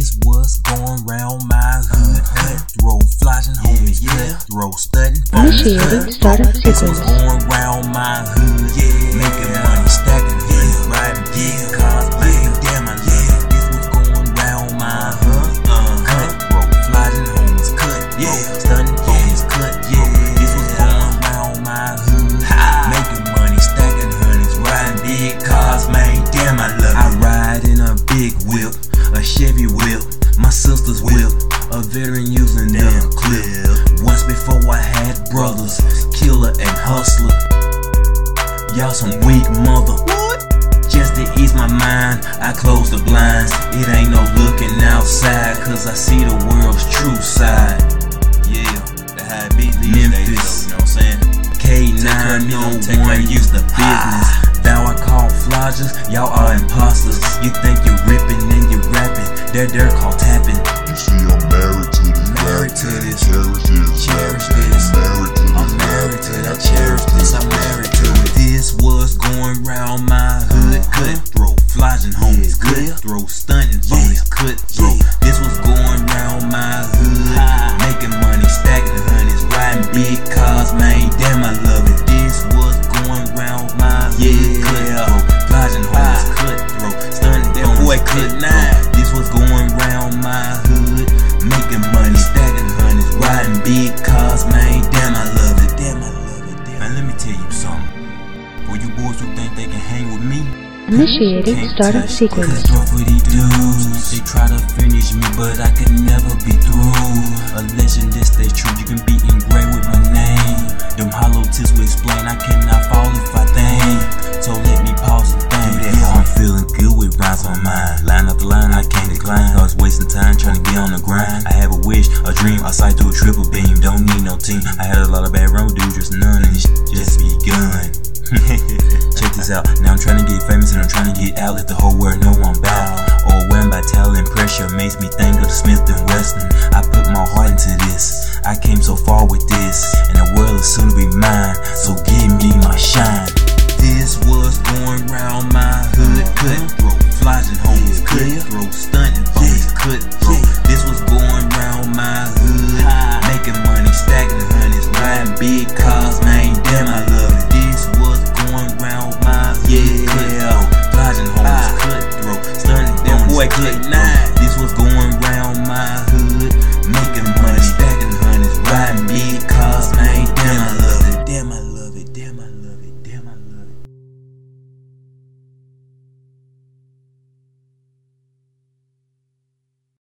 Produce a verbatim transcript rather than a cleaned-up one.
This was going round my hood, cutthroat, flogging homies, cutthroat, studying phones, cutthroat. This was going round my hood, making money, stacking hoodies, riding big cars, baby, damn I love it. This was going round my hood, cutthroat, flogging homies, cutthroat, studying phones, cutthroat. This was going round my hood, making money, stacking hoodies, riding big cars, man, damn I love it. I ride in a big whip, a Chevy whip, my sister's whip, a veteran using them clip. Once before I had brothers, killer and hustler. Y'all some weak mother. Just to ease my mind, I close the blinds. It ain't no looking outside, cause I see the world's true side. Yeah, the high beat these Memphis, days, though, you know what I'm saying? K nine oh one used the business. Thou I call floggers, y'all are imposters. You think you're ripping and you're rapping, they're they're called tapping. You see I'm married to this, married to this, cherish this, cherish this. I'm married to this, I'm married to it, I cherish this, I'm married to it. This was going round my hood, cutthroat, flogging homies, cutthroat, stunting phonies, cutthroat. This was going round my hood, making money, stacking honeys, riding big cars, man, damn I love it. This was going round my hood, cutthroat, flogging homies, cutthroat, stunting phonies, cutthroat. This was going round my hood, making money, stacking honeys, riding big cars, man, damn I love it, damn I love it, damn. Man, let me tell you something. For you boys who think they can hang with me, Initiating startup sequence. Cause for these dudes, they try to finish me, but I could never be through. A legend that stays true, you can be engraved with my name. Them hollow tips will explain, I cannot fall if I think. So let me pause and think. Yeah, I'm feeling good with rhymes on mine. Line after line, I can't decline. Cause wasting time trying to get on the grind. I have a wish, a dream, I sight through a triple beam. Don't need no team. I had a lot of bad run with dudes, just none, and it's just begun. Check this out, now I'm trying to get famous and I'm trying to get out. Let the whole world know I'm bound. Overwhelmed by talent, pressure makes me think of Smith and Wesson. I put my heart into this, I came so far with this, and the world is soon to be mine, so give me my shine. This was going round my hood, cutthroat, flogging homies, cutthroat, stunting phonies, cutthroat. This was going round my hood, making money, stacking honeys, riding big cars, man, damn I love it. This was going round my hood, cutthroat, flogging homies, cutthroat, stunting phonies, cutthroat. This was going round my